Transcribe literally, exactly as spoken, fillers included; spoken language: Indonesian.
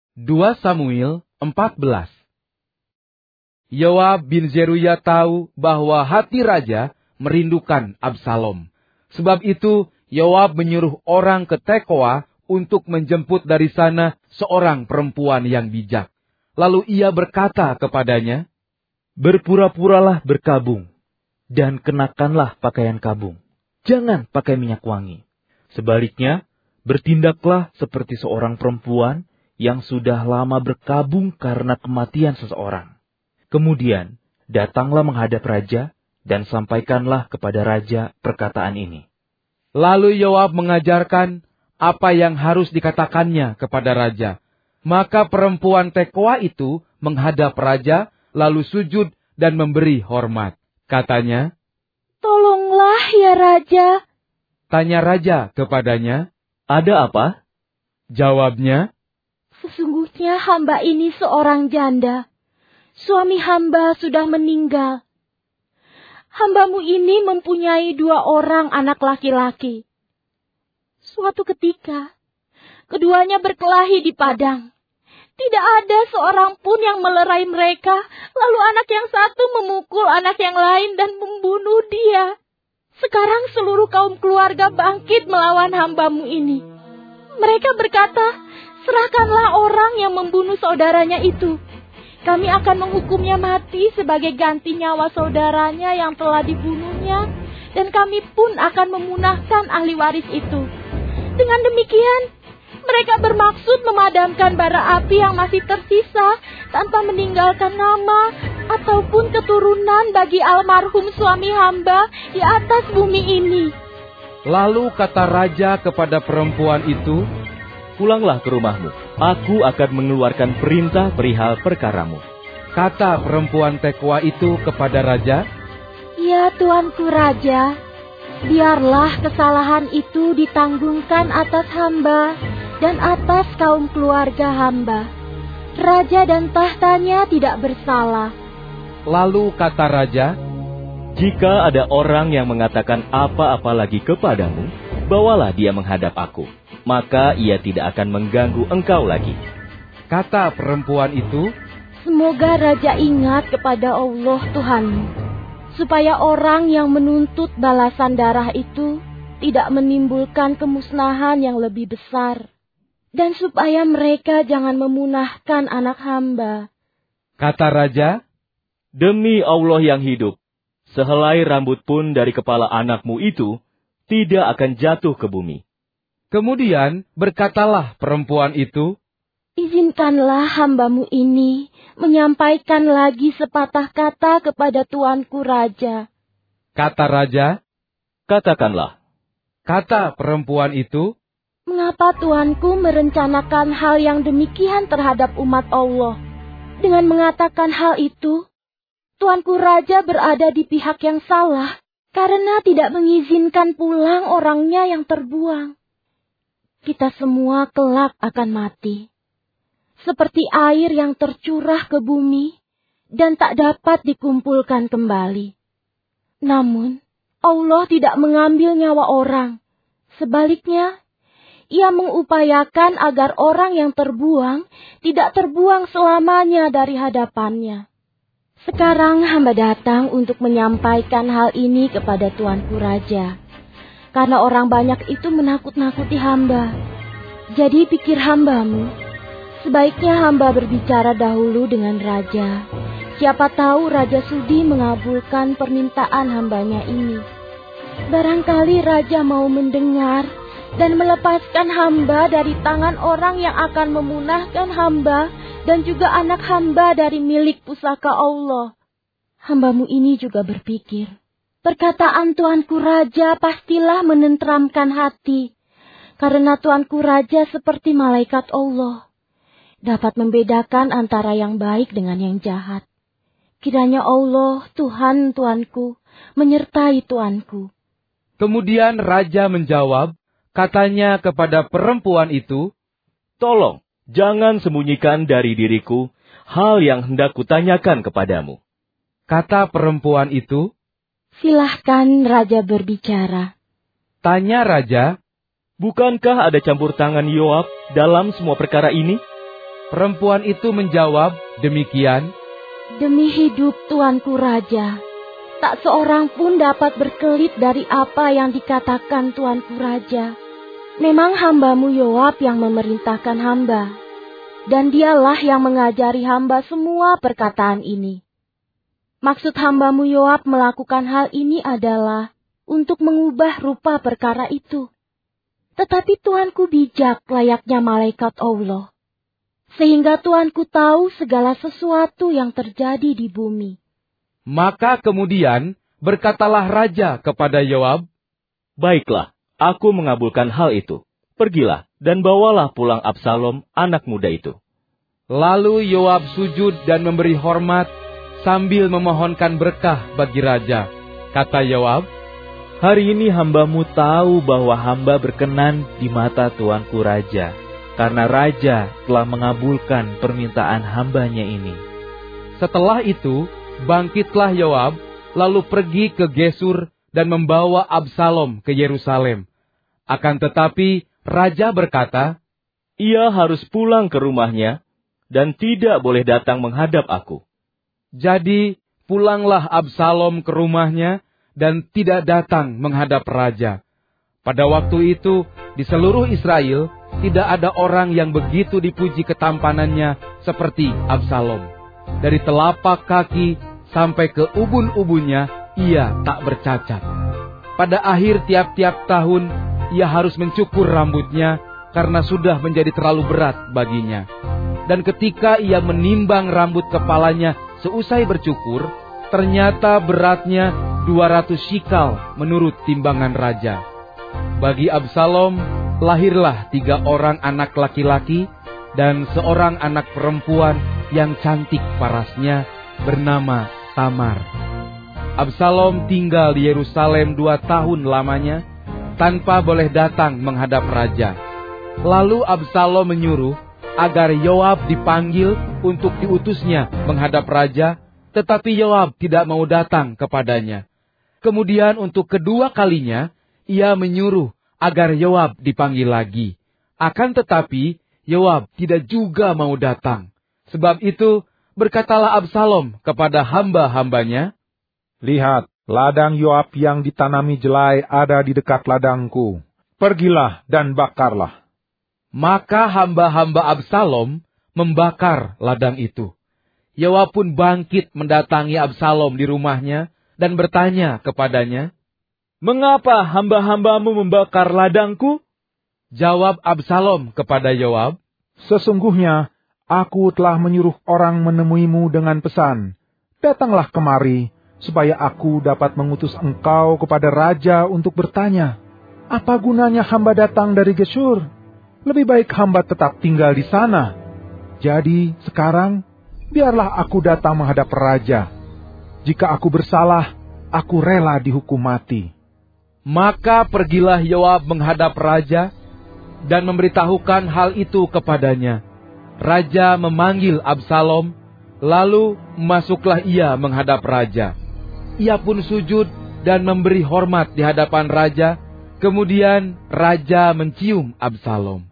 dua Samuel empat belas. Yoab bin Zeruya tahu bahwa hati raja merindukan Absalom. Sebab itu Yoab menyuruh orang ke Tekoa untuk menjemput dari sana seorang perempuan yang bijak. Lalu ia berkata kepadanya, "Berpura-puralah berkabung, dan kenakanlah pakaian kabung. Jangan pakai minyak wangi. Sebaliknya, bertindaklah seperti seorang perempuan yang sudah lama berkabung karena kematian seseorang. Kemudian, datanglah menghadap raja, dan sampaikanlah kepada raja perkataan ini." Lalu Yoab mengajarkan apa yang harus dikatakannya kepada raja. Maka perempuan Tekoa itu menghadap raja, lalu sujud dan memberi hormat. Katanya, "Tolonglah ya raja." Tanya raja kepadanya, "Ada apa?" Jawabnya, "Sesungguhnya hamba ini seorang janda. Suami hamba sudah meninggal. Hambamu ini mempunyai dua orang anak laki-laki. Suatu ketika, keduanya berkelahi di padang. Tidak ada seorang pun yang melerai mereka, lalu anak yang satu memukul anak yang lain dan membunuh dia. Sekarang seluruh kaum keluarga bangkit melawan hambamu ini. Mereka berkata, 'Serahkanlah orang yang membunuh saudaranya itu. Kami akan menghukumnya mati sebagai ganti nyawa saudaranya yang telah dibunuhnya, dan kami pun akan memunahkan ahli waris itu.' Dengan demikian, mereka bermaksud memadamkan bara api yang masih tersisa tanpa meninggalkan nama ataupun keturunan bagi almarhum suami hamba di atas bumi ini." Lalu kata raja kepada perempuan itu, "Pulanglah ke rumahmu. Aku akan mengeluarkan perintah perihal perkaramu." Kata perempuan Tekoa itu kepada raja, "Ya tuanku raja, biarlah kesalahan itu ditanggungkan atas hamba dan atas kaum keluarga hamba. Raja dan tahtanya tidak bersalah." Lalu kata raja, "Jika ada orang yang mengatakan apa-apa lagi kepadamu, bawalah dia menghadap aku. Maka ia tidak akan mengganggu engkau lagi." Kata perempuan itu, "Semoga raja ingat kepada Allah Tuhanmu, supaya orang yang menuntut balasan darah itu tidak menimbulkan kemusnahan yang lebih besar, dan supaya mereka jangan memunahkan anak hamba." Kata raja, "Demi Allah yang hidup, sehelai rambut pun dari kepala anakmu itu tidak akan jatuh ke bumi." Kemudian berkatalah perempuan itu, "Izinkanlah hambamu ini menyampaikan lagi sepatah kata kepada tuanku raja." Kata raja, "Katakanlah." Kata perempuan itu, "Mengapa tuanku merencanakan hal yang demikian terhadap umat Allah? Dengan mengatakan hal itu, tuanku raja berada di pihak yang salah karena tidak mengizinkan pulang orangnya yang terbuang. Kita semua kelak akan mati, seperti air yang tercurah ke bumi dan tak dapat dikumpulkan kembali. Namun, Allah tidak mengambil nyawa orang. Sebaliknya, Ia mengupayakan agar orang yang terbuang tidak terbuang selamanya dari hadapannya. Sekarang hamba datang untuk menyampaikan hal ini kepada tuanku raja, karena orang banyak itu menakut-nakuti hamba. Jadi pikir hambamu, sebaiknya hamba berbicara dahulu dengan raja. Siapa tahu raja sudi mengabulkan permintaan hambanya ini. Barangkali raja mau mendengar dan melepaskan hamba dari tangan orang yang akan memunahkan hamba dan juga anak hamba dari milik pusaka Allah." Hambamu ini juga berpikir, perkataan tuanku raja pastilah menenteramkan hati, karena tuanku raja seperti malaikat Allah, dapat membedakan antara yang baik dengan yang jahat. Kiranya Allah, Tuhan tuanku, menyertai tuanku. Kemudian raja menjawab, katanya kepada perempuan itu, "Tolong, jangan sembunyikan dari diriku hal yang hendak kutanyakan kepadamu." Kata perempuan itu, "Silahkan raja berbicara." Tanya raja, "Bukankah ada campur tangan Yoab dalam semua perkara ini?" Perempuan itu menjawab demikian, "Demi hidup Tuanku Raja, tak seorang pun dapat berkelit dari apa yang dikatakan Tuanku Raja. Memang hambamu Yoab yang memerintahkan hamba, dan dialah yang mengajari hamba semua perkataan ini. Maksud hambamu Yoab melakukan hal ini adalah untuk mengubah rupa perkara itu. Tetapi Tuanku bijak layaknya malaikat Allah, sehingga Tuanku tahu segala sesuatu yang terjadi di bumi." Maka kemudian berkatalah raja kepada Yoab, "Baiklah, aku mengabulkan hal itu. Pergilah dan bawalah pulang Absalom anak muda itu." Lalu Yoab sujud dan memberi hormat sambil memohonkan berkah bagi raja. Kata Yoab, "Hari ini hambamu tahu bahwa hamba berkenan di mata tuanku raja, karena raja telah mengabulkan permintaan hambanya ini." Setelah itu, bangkitlah Yoab, lalu pergi ke Gesur dan membawa Absalom ke Yerusalem. Akan tetapi, raja berkata, "Ia harus pulang ke rumahnya dan tidak boleh datang menghadap aku." Jadi, pulanglah Absalom ke rumahnya dan tidak datang menghadap raja. Pada waktu itu, di seluruh Israel, tidak ada orang yang begitu dipuji ketampanannya seperti Absalom. Dari telapak kaki sampai ke ubun-ubunnya, ia tak bercacat. Pada akhir tiap-tiap tahun, ia harus mencukur rambutnya karena sudah menjadi terlalu berat baginya. Dan ketika ia menimbang rambut kepalanya seusai bercukur, ternyata beratnya dua ratus shikal menurut timbangan raja. Bagi Absalom, lahirlah tiga orang anak laki-laki dan seorang anak perempuan yang cantik parasnya bernama Tamar. Absalom tinggal di Yerusalem dua tahun lamanya, tanpa boleh datang menghadap raja. Lalu Absalom menyuruh agar Yoab dipanggil untuk diutusnya menghadap raja, tetapi Yoab tidak mau datang kepadanya. Kemudian untuk kedua kalinya, ia menyuruh agar Yoab dipanggil lagi. Akan tetapi, Yoab tidak juga mau datang. Sebab itu, berkatalah Absalom kepada hamba-hambanya, "Lihat, ladang Yoab yang ditanami jelai ada di dekat ladangku. Pergilah dan bakarlah." Maka hamba-hamba Absalom membakar ladang itu. Yoab pun bangkit mendatangi Absalom di rumahnya dan bertanya kepadanya, "Mengapa hamba-hambamu membakar ladangku?" Jawab Absalom kepada Yoab, "Sesungguhnya aku telah menyuruh orang menemuimu dengan pesan, 'Datanglah kemari, supaya aku dapat mengutus engkau kepada raja untuk bertanya, apa gunanya hamba datang dari Gesur? Lebih baik hamba tetap tinggal di sana. Jadi sekarang, biarlah aku datang menghadap raja. Jika aku bersalah, aku rela dihukum mati.'" Maka pergilah Yoab menghadap raja dan memberitahukan hal itu kepadanya. Raja memanggil Absalom, lalu masuklah ia menghadap raja. Ia pun sujud dan memberi hormat di hadapan raja. Kemudian raja mencium Absalom.